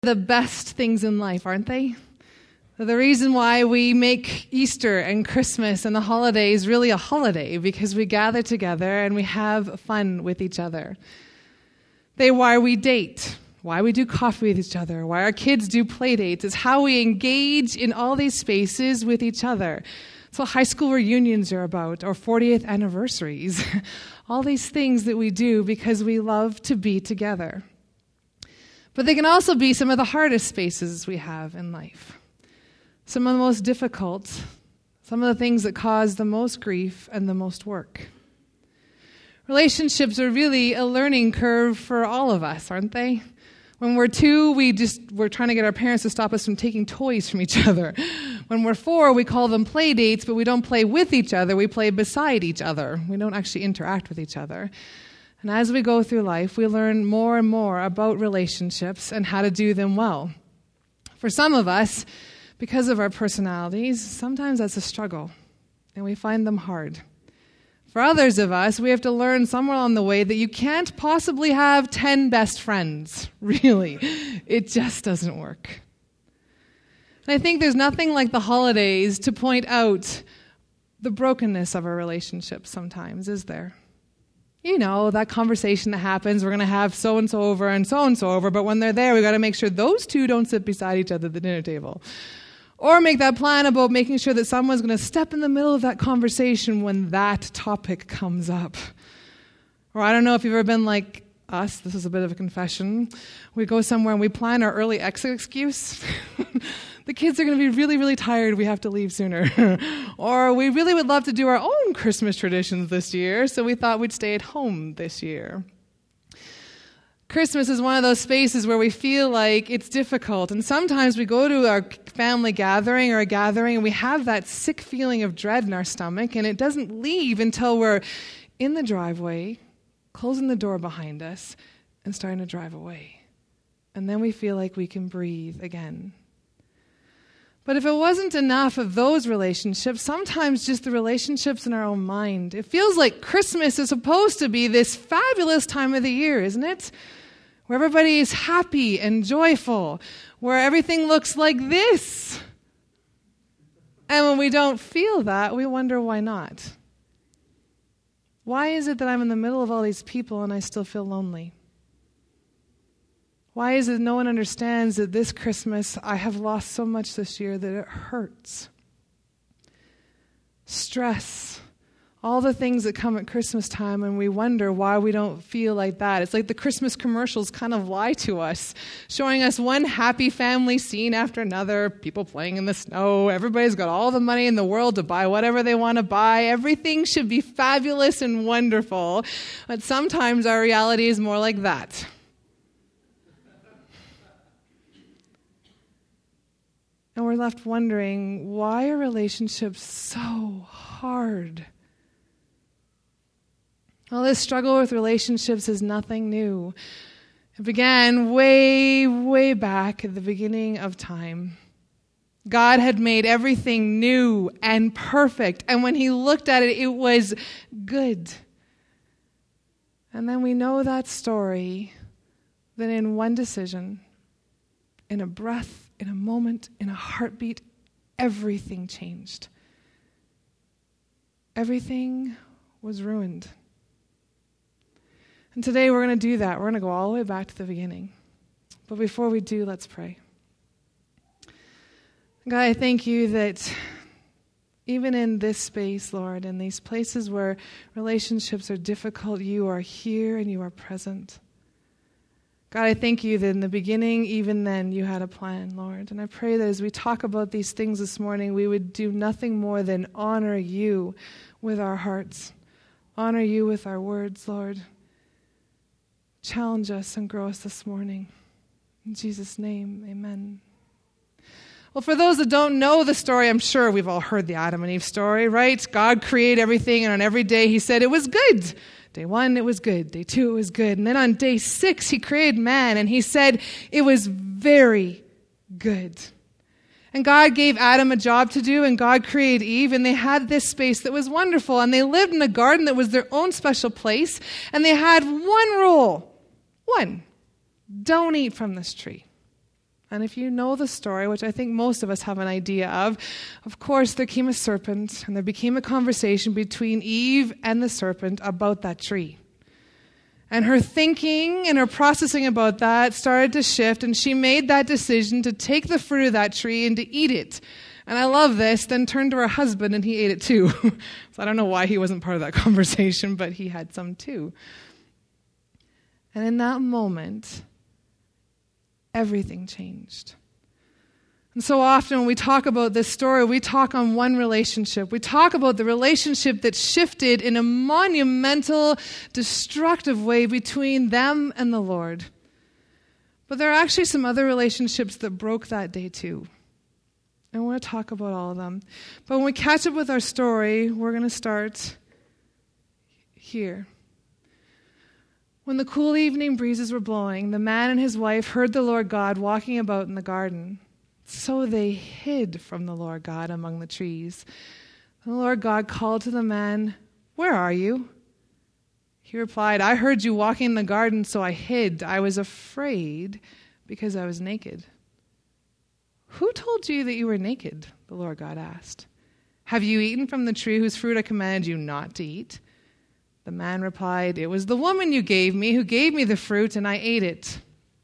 The best things in life, aren't they? The reason why we make Easter and Christmas and the holidays really a holiday, because we gather together and we have fun with each other. They're why we date, why we do coffee with each other, why our kids do play dates. It's how we engage in all these spaces with each other. It's what high school reunions are about, or 40th anniversaries. All these things that we do because we love to be together. But they can also be some of the hardest spaces we have in life. Some of the most difficult, some of the things that cause the most grief and the most work. Relationships are really a learning curve for all of us, aren't they? When we're 2, we're trying to get our parents to stop us from taking toys from each other. When we're 4, we call them play dates, but we don't play with each other, we play beside each other. We don't actually interact with each other. And as we go through life, we learn more and more about relationships and how to do them well. For some of us, because of our personalities, sometimes that's a struggle, and we find them hard. For others of us, we have to learn somewhere along the way that you can't possibly have 10 best friends, really. It just doesn't work. And I think there's nothing like the holidays to point out the brokenness of our relationships sometimes, is there? You know, that conversation that happens, we're going to have so-and-so over and so-and-so over, but when they're there, we've got to make sure those 2 don't sit beside each other at the dinner table. Or make that plan about making sure that someone's going to step in the middle of that conversation when that topic comes up. Or I don't know if you've ever been like us, this is a bit of a confession. We go somewhere and we plan our early exit excuse. The kids are going to be really, really tired. We have to leave sooner. Or we really would love to do our own Christmas traditions this year, so we thought we'd stay at home this year. Christmas is one of those spaces where we feel like it's difficult. And sometimes we go to our family gathering or a gathering and we have that sick feeling of dread in our stomach, and it doesn't leave until we're in the driveway, closing the door behind us, and starting to drive away. And then we feel like we can breathe again. But if it wasn't enough of those relationships, sometimes just the relationships in our own mind. It feels like Christmas is supposed to be this fabulous time of the year, isn't it? Where everybody is happy and joyful, where everything looks like this. And when we don't feel that, we wonder why not. Why is it that I'm in the middle of all these people and I still feel lonely? Why is it no one understands that this Christmas I have lost so much this year that it hurts? Stress, all the things that come at Christmas time, and we wonder why we don't feel like that. It's like the Christmas commercials kind of lie to us, showing us one happy family scene after another, people playing in the snow, everybody's got all the money in the world to buy whatever they want to buy, everything should be fabulous and wonderful, but sometimes our reality is more like that. And we're left wondering, why are relationships so hard? Well, this struggle with relationships is nothing new. It began way, way back at the beginning of time. God had made everything new and perfect, and when He looked at it, it was good. And then we know that story, that in one decision, in a breath, in a moment, in a heartbeat, everything changed. Everything was ruined. And today we're going to do that. We're going to go all the way back to the beginning. But before we do, let's pray. God, I thank you that even in this space, Lord, in these places where relationships are difficult, you are here and you are present. God, I thank you that in the beginning, even then, you had a plan, Lord. And I pray that as we talk about these things this morning, we would do nothing more than honor you with our hearts, honor you with our words, Lord. Challenge us and grow us this morning. In Jesus' name, amen. Well, for those that don't know the story, I'm sure we've all heard the Adam and Eve story, right? God created everything, and on every day He said it was good. Day 1, it was good. Day 2, it was good. And then on day 6, He created man, and He said it was very good. And God gave Adam a job to do, and God created Eve, and they had this space that was wonderful, and they lived in a garden that was their own special place, and they had one rule. One, don't eat from this tree. And if you know the story, which I think most of us have an idea of course there came a serpent and there became a conversation between Eve and the serpent about that tree. And her thinking and her processing about that started to shift, and she made that decision to take the fruit of that tree and to eat it. And I love this, then turned to her husband and he ate it too. So I don't know why he wasn't part of that conversation, but he had some too. And in that moment, everything changed. And so often when we talk about this story, we talk on one relationship. We talk about the relationship that shifted in a monumental, destructive way between them and the Lord. But there are actually some other relationships that broke that day too. I want to talk about all of them. But when we catch up with our story, we're going to start here. When the cool evening breezes were blowing, the man and his wife heard the Lord God walking about in the garden. So they hid from the Lord God among the trees. The Lord God called to the man, "Where are you?" He replied, "I heard you walking in the garden, so I hid. I was afraid because I was naked." "Who told you that you were naked?" the Lord God asked. "Have you eaten from the tree whose fruit I commanded you not to eat?" The man replied, "It was the woman you gave me who gave me the fruit, and I ate it."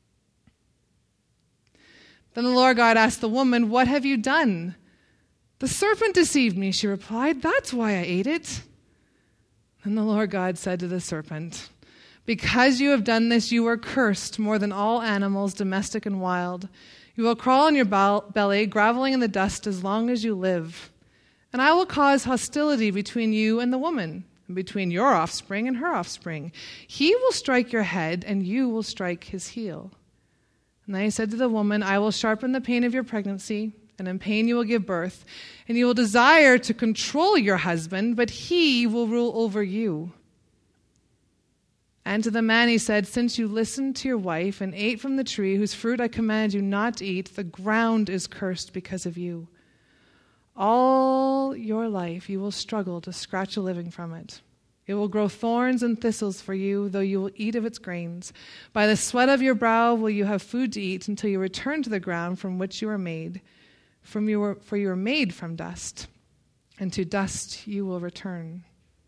Then the Lord God asked the woman, "What have you done?" "The serpent deceived me," she replied. "That's why I ate it." And the Lord God said to the serpent, "Because you have done this, you are cursed more than all animals, domestic and wild. You will crawl on your belly, groveling in the dust as long as you live. And I will cause hostility between you and the woman, and between your offspring and her offspring. He will strike your head, and you will strike his heel." And then he said to the woman, "I will sharpen the pain of your pregnancy, and in pain you will give birth, and you will desire to control your husband, but he will rule over you." And to the man he said, "Since you listened to your wife and ate from the tree whose fruit I commanded you not to eat, the ground is cursed because of you. All your life you will struggle to scratch a living from it. It will grow thorns and thistles for you, though you will eat of its grains. By the sweat of your brow will you have food to eat until you return to the ground from which you were made. For you were made from dust, and to dust you will return."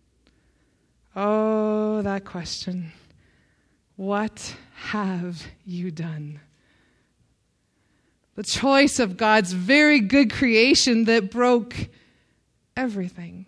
Oh, that question. What have you done? The choice of God's very good creation that broke everything.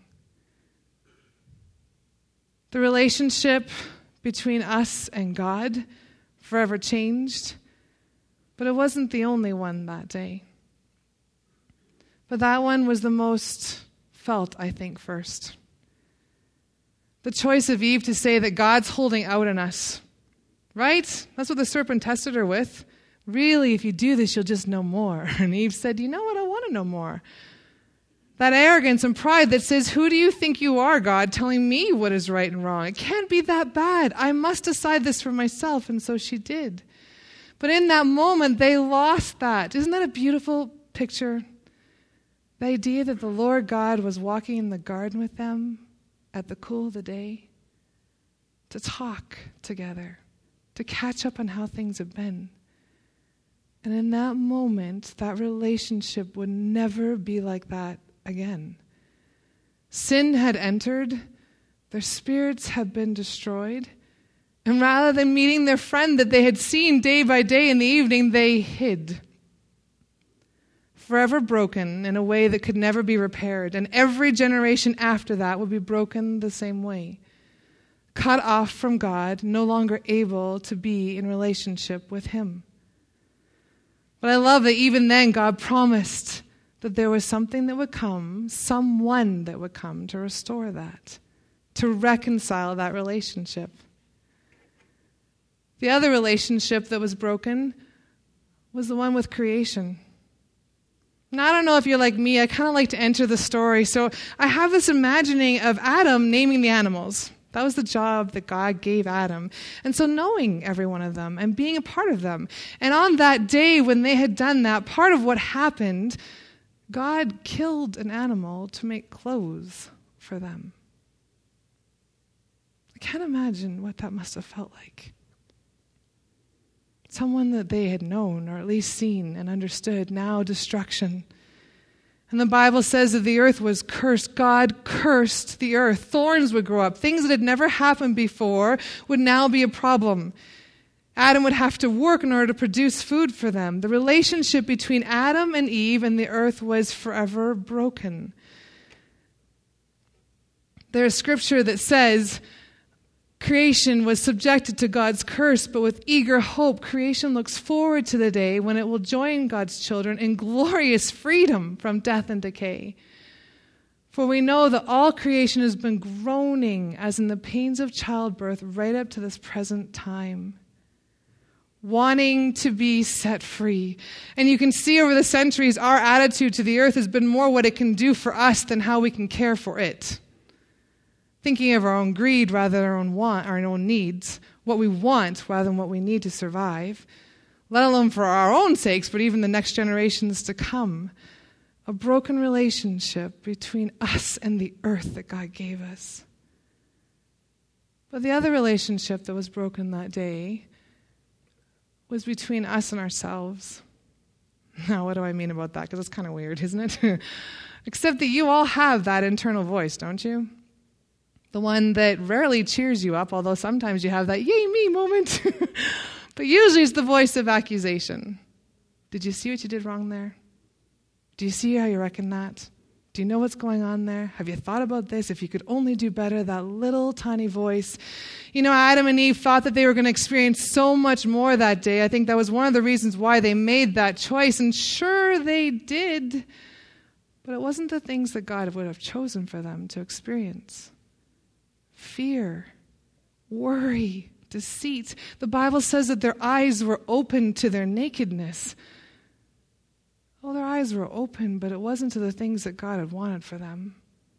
The relationship between us and God forever changed, but it wasn't the only one that day. But that one was the most felt, I think, first. The choice of Eve to say that God's holding out on us, right? That's what the serpent tested her with. Really, if you do this, you'll just know more. And Eve said, "You know what? I want to know more." That arrogance and pride that says, "Who do you think you are, God, telling me what is right and wrong? It can't be that bad. I must decide this for myself." And so she did. But in that moment, they lost that. Isn't that a beautiful picture? The idea that the Lord God was walking in the garden with them at the cool of the day to talk together, to catch up on how things have been. And in that moment, that relationship would never be like that again. Sin had entered, their spirits had been destroyed, and rather than meeting their friend that they had seen day by day in the evening, they hid. Forever broken in a way that could never be repaired, and every generation after that would be broken the same way. Cut off from God, no longer able to be in relationship with Him. But I love that even then God promised that there was something that would come, someone that would come to restore that, to reconcile that relationship. The other relationship that was broken was the one with creation. Now, I don't know if you're like me, I kind of like to enter the story. So I have this imagining of Adam naming the animals. That was the job that God gave Adam. And so knowing every one of them and being a part of them. And on that day when they had done that, part of what happened, God killed an animal to make clothes for them. I can't imagine what that must have felt like. someone that they had known, or at least seen and understood, now destruction. And the Bible says that the earth was cursed. God cursed the earth. Thorns would grow up. Things that had never happened before would now be a problem. Adam would have to work in order to produce food for them. The relationship between Adam and Eve and the earth was forever broken. There's scripture that says creation was subjected to God's curse, but with eager hope, creation looks forward to the day when it will join God's children in glorious freedom from death and decay. For we know that all creation has been groaning as in the pains of childbirth right up to this present time, wanting to be set free. And you can see over the centuries, our attitude to the earth has been more what it can do for us than how we can care for it. Thinking of our own greed rather than our own needs, what we want rather than what we need to survive, let alone for our own sakes, but even the next generations to come. A broken relationship between us and the earth that God gave us. But the other relationship that was broken that day was between us and ourselves. Now, what do I mean about that? Because it's kind of weird, isn't it? Except that you all have that internal voice, don't you? The one that rarely cheers you up, although sometimes you have that yay me moment. But usually it's the voice of accusation. Did you see what you did wrong there? Do you see how you reckon that? Do you know what's going on there? Have you thought about this? If you could only do better, that little tiny voice. You know, Adam and Eve thought that they were going to experience so much more that day. I think that was one of the reasons why they made that choice. And sure, they did. But it wasn't the things that God would have chosen for them to experience. Fear, worry, deceit. The Bible says that their eyes were open to their nakedness. Well, their eyes were open, but it wasn't to the things that God had wanted for them.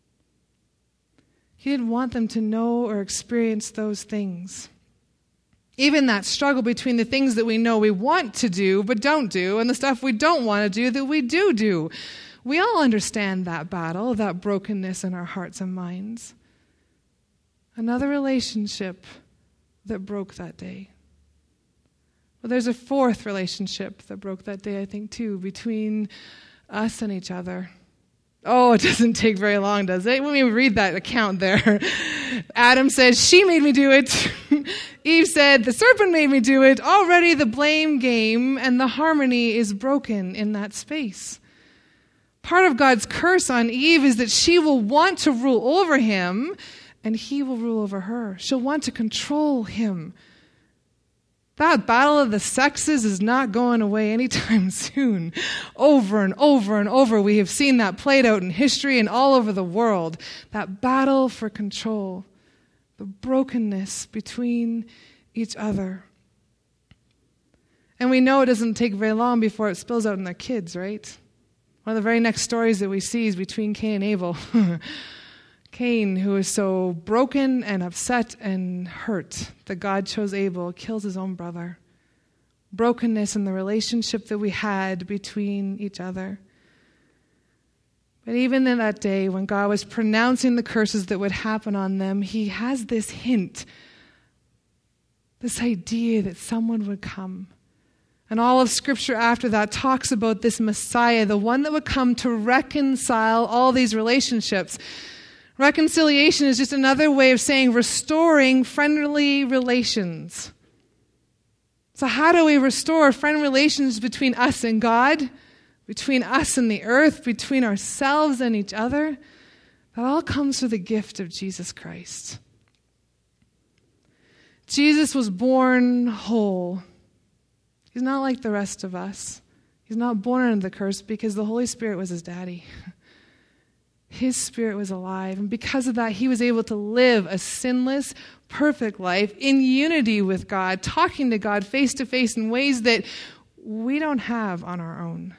He didn't want them to know or experience those things. Even that struggle between the things that we know we want to do but don't do, and the stuff we don't want to do that we do. We all understand that battle, that brokenness in our hearts and minds. Another relationship that broke that day. Well, there's a fourth relationship that broke that day, I think, too, between us and each other. Oh, it doesn't take very long, does it? When we read that account there, Adam said, she made me do it. Eve said, the serpent made me do it. Already the blame game and the harmony is broken in that space. Part of God's curse on Eve is that she will want to rule over him, and he will rule over her. She'll want to control him. That battle of the sexes is not going away anytime soon. Over and over and over, we have seen that played out in history and all over the world. That battle for control. The brokenness between each other. And we know it doesn't take very long before it spills out in their kids, right? One of the very next stories that we see is between Cain and Abel. Cain, who is so broken and upset and hurt that God chose Abel, kills his own brother. Brokenness in the relationship that we had between each other. But even in that day, when God was pronouncing the curses that would happen on them, he has this hint, this idea that someone would come. And all of Scripture after that talks about this Messiah, the one that would come to reconcile all these relationships. Reconciliation is just another way of saying restoring friendly relations. So how do we restore friendly relations between us and God, between us and the earth, between ourselves and each other? That all comes through the gift of Jesus Christ. Jesus was born whole. He's not like the rest of us. He's not born under the curse because the Holy Spirit was his daddy. His spirit was alive, and because of that, he was able to live a sinless, perfect life in unity with God, talking to God face to face in ways that we don't have on our own.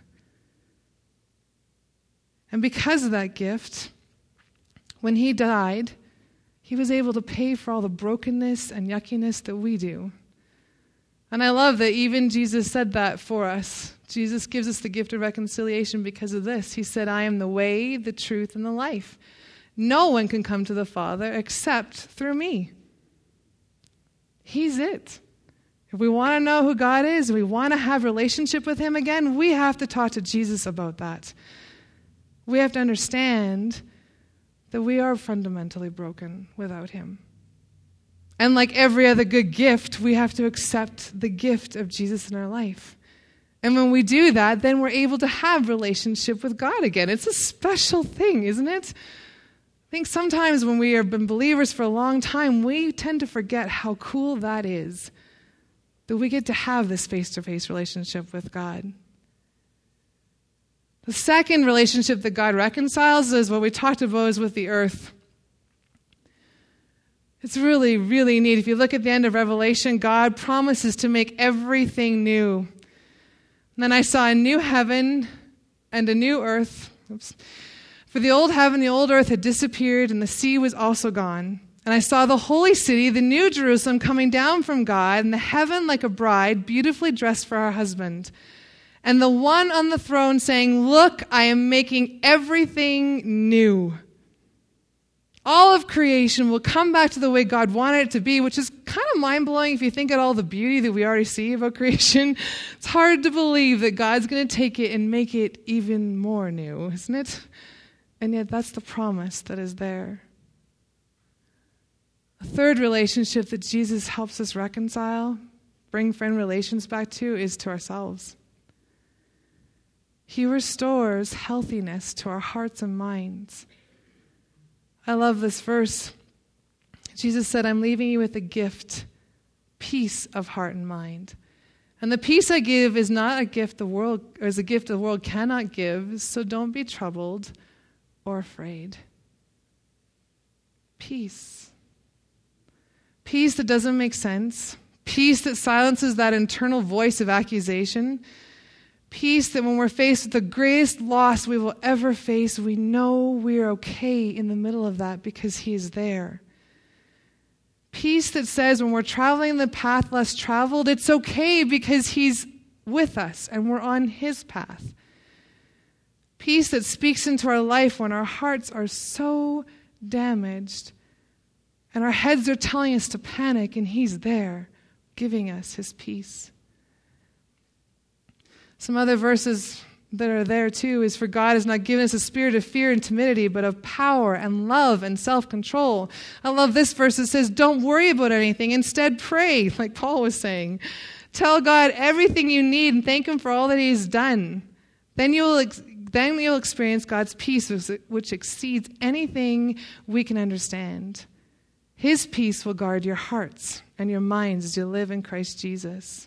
And because of that gift, when he died, he was able to pay for all the brokenness and yuckiness that we do. And I love that even Jesus said that for us. Jesus gives us the gift of reconciliation because of this. He said, I am the way, the truth, and the life. No one can come to the Father except through me. He's it. If we want to know who God is, we want to have relationship with him again, we have to talk to Jesus about that. We have to understand that we are fundamentally broken without him. And like every other good gift, we have to accept the gift of Jesus in our life. And when we do that, then we're able to have relationship with God again. It's a special thing, isn't it? I think sometimes when we have been believers for a long time, we tend to forget how cool that is, that we get to have this face-to-face relationship with God. The second relationship that God reconciles is what we talked about, is with the earth. It's really, really neat. If you look at the end of Revelation, God promises to make everything new. And then I saw a new heaven and a new earth. Oops. For the old heaven, the old earth had disappeared, and the sea was also gone. And I saw the holy city, the new Jerusalem, coming down from God, and the heaven like a bride, beautifully dressed for her husband. And the one on the throne saying, "Look, I am making everything new." All of creation will come back to the way God wanted it to be, which is kind of mind-blowing if you think of all the beauty that we already see about creation. It's hard to believe that God's going to take it and make it even more new, isn't it? And yet that's the promise that is there. A third relationship that Jesus helps us reconcile, bring friend relations back to, is to ourselves. He restores healthiness to our hearts and minds. I love this verse. Jesus said, "I'm leaving you with a gift, peace of heart and mind. And the peace I give is not a gift the world, or is a gift the world cannot give, so don't be troubled or afraid." Peace. Peace that doesn't make sense. Peace that silences that internal voice of accusation. Peace that when we're faced with the greatest loss we will ever face, we know we're okay in the middle of that because he is there. Peace that says when we're traveling the path less traveled, it's okay because he's with us and we're on his path. Peace that speaks into our life when our hearts are so damaged and our heads are telling us to panic, and he's there giving us his peace. Some other verses that are there too is, "For God has not given us a spirit of fear and timidity, but of power and love and self-control." I love this verse that says, "Don't worry about anything. Instead, pray," like Paul was saying. Tell God everything you need and thank him for all that he's done. Then you'll experience God's peace, which exceeds anything we can understand. His peace will guard your hearts and your minds as you live in Christ Jesus.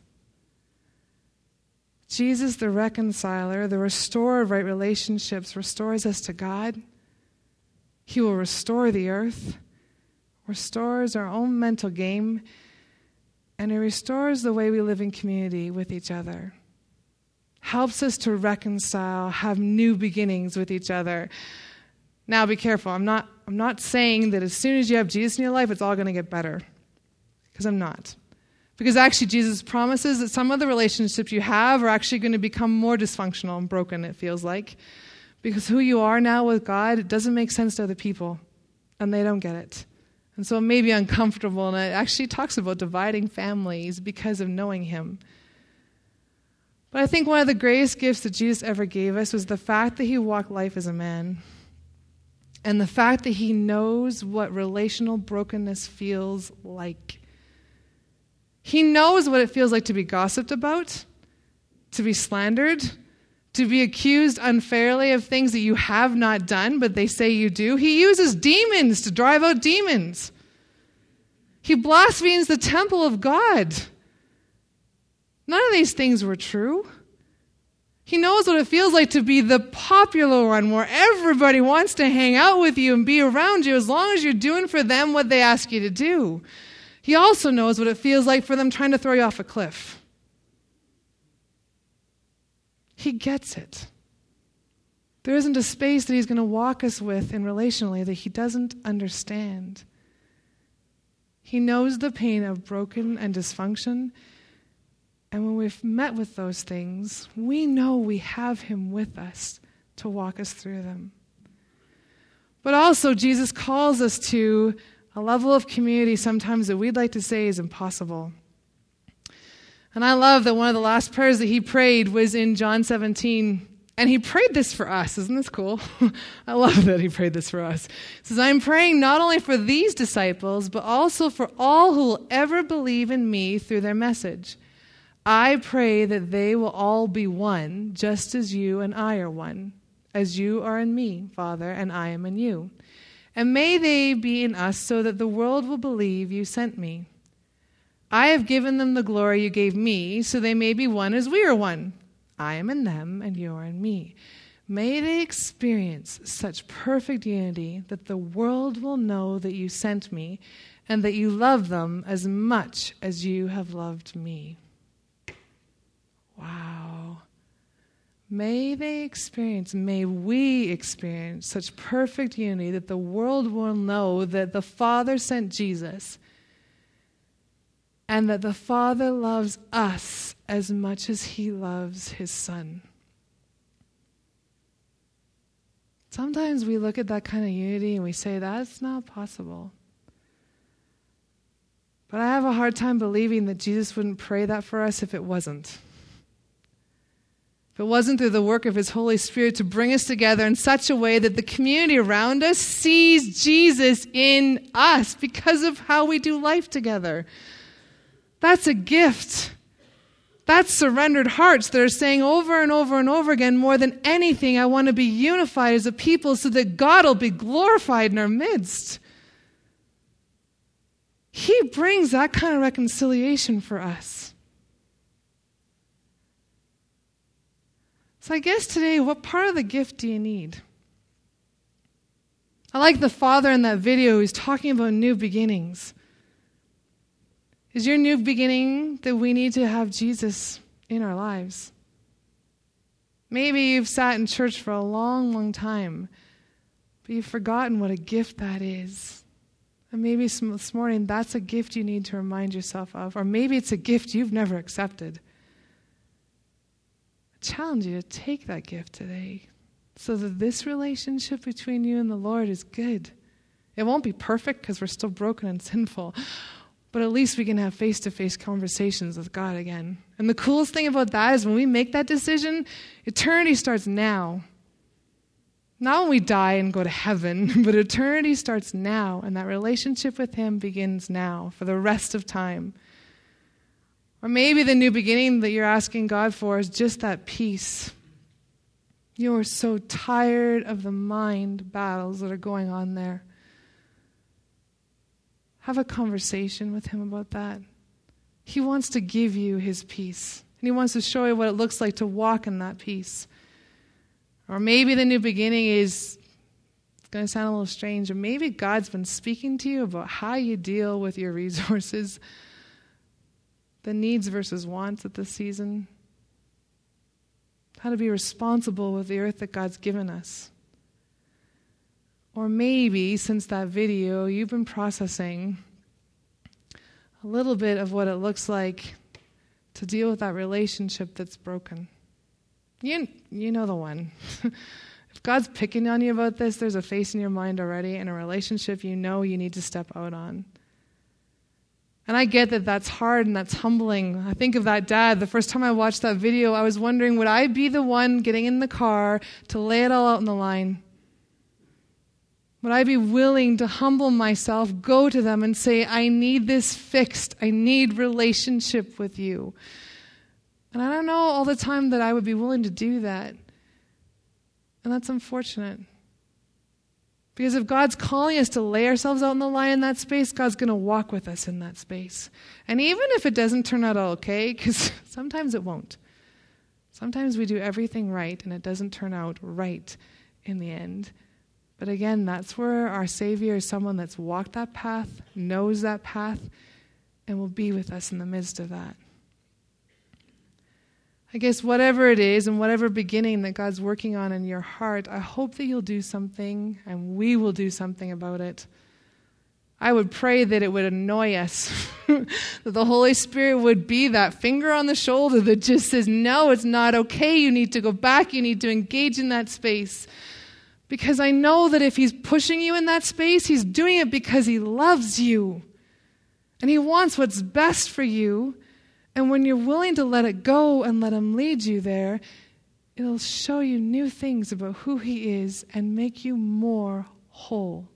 Jesus, the reconciler, the restorer of right relationships, restores us to God. He will restore the earth, restores our own mental game, and he restores the way we live in community with each other. Helps us to reconcile, have new beginnings with each other. Now be careful. I'm not saying that as soon as you have Jesus in your life, it's all going to get better. Because I'm not. Because actually Jesus promises that some of the relationships you have are actually going to become more dysfunctional and broken, it feels like. Because who you are now with God, it doesn't make sense to other people. And they don't get it. And so it may be uncomfortable. And it actually talks about dividing families because of knowing him. But I think one of the greatest gifts that Jesus ever gave us was the fact that he walked life as a man. And the fact that he knows what relational brokenness feels like. He knows what it feels like to be gossiped about, to be slandered, to be accused unfairly of things that you have not done, but they say you do. He uses demons to drive out demons. He blasphemes the temple of God. None of these things were true. He knows what it feels like to be the popular one where everybody wants to hang out with you and be around you as long as you're doing for them what they ask you to do. He also knows what it feels like for them trying to throw you off a cliff. He gets it. There isn't a space that he's going to walk us with in relationally that he doesn't understand. He knows the pain of broken and dysfunction. And when we've met with those things, we know we have him with us to walk us through them. But also, Jesus calls us to a level of community sometimes that we'd like to say is impossible. And I love that one of the last prayers that he prayed was in John 17. And he prayed this for us. Isn't this cool? I love that he prayed this for us. He says, I'm praying not only for these disciples, but also for all who will ever believe in me through their message. I pray that they will all be one, just as you and I are one, as you are in me, Father, and I am in you. And may they be in us so that the world will believe you sent me. I have given them the glory you gave me, so they may be one as we are one. I am in them, and you are in me. May they experience such perfect unity that the world will know that you sent me, and that you love them as much as you have loved me. Wow. May we experience such perfect unity that the world will know that the Father sent Jesus, and that the Father loves us as much as he loves his Son. Sometimes we look at that kind of unity and we say, that's not possible. But I have a hard time believing that Jesus wouldn't pray that for us if it wasn't. If it wasn't through the work of his Holy Spirit to bring us together in such a way that the community around us sees Jesus in us because of how we do life together. That's a gift. That's surrendered hearts that are saying over and over and over again, more than anything, I want to be unified as a people so that God will be glorified in our midst. He brings that kind of reconciliation for us. So I guess today, what part of the gift do you need? I like the father in that video who's talking about new beginnings. Is your new beginning that we need to have Jesus in our lives? Maybe you've sat in church for a long, long time, but you've forgotten what a gift that is. And maybe this morning, that's a gift you need to remind yourself of. Or maybe it's a gift you've never accepted. I challenge you to take that gift today so that this relationship between you and the Lord is good. It won't be perfect because we're still broken and sinful. But at least we can have face-to-face conversations with God again. And the coolest thing about that is when we make that decision, eternity starts now. Not when we die and go to heaven, but eternity starts now. And that relationship with him begins now for the rest of time. Or maybe the new beginning that you're asking God for is just that peace. You're so tired of the mind battles that are going on there. Have a conversation with him about that. He wants to give you his peace. And he wants to show you what it looks like to walk in that peace. Or maybe the new beginning is, it's going to sound a little strange, or maybe God's been speaking to you about how you deal with your resources, the needs versus wants at this season, how to be responsible with the earth that God's given us. Or maybe, since that video, you've been processing a little bit of what it looks like to deal with that relationship that's broken. You know the one. If God's picking on you about this, there's a face in your mind already and a relationship you know you need to step out on. And I get that that's hard and that's humbling. I think of that dad. The first time I watched that video, I was wondering, would I be the one getting in the car to lay it all out on the line? Would I be willing to humble myself, go to them and say, I need this fixed. I need relationship with you. And I don't know all the time that I would be willing to do that. And that's unfortunate. Because if God's calling us to lay ourselves out in the line in that space, God's going to walk with us in that space. And even if it doesn't turn out okay, because sometimes it won't. Sometimes we do everything right and it doesn't turn out right in the end. But again, that's where our Savior is someone that's walked that path, knows that path, and will be with us in the midst of that. I guess whatever it is and whatever beginning that God's working on in your heart, I hope that you'll do something and we will do something about it. I would pray that it would annoy us, that the Holy Spirit would be that finger on the shoulder that just says, no, it's not okay. You need to go back. You need to engage in that space. Because I know that if he's pushing you in that space, he's doing it because he loves you. And he wants what's best for you. And when you're willing to let it go and let him lead you there, it'll show you new things about who he is and make you more whole.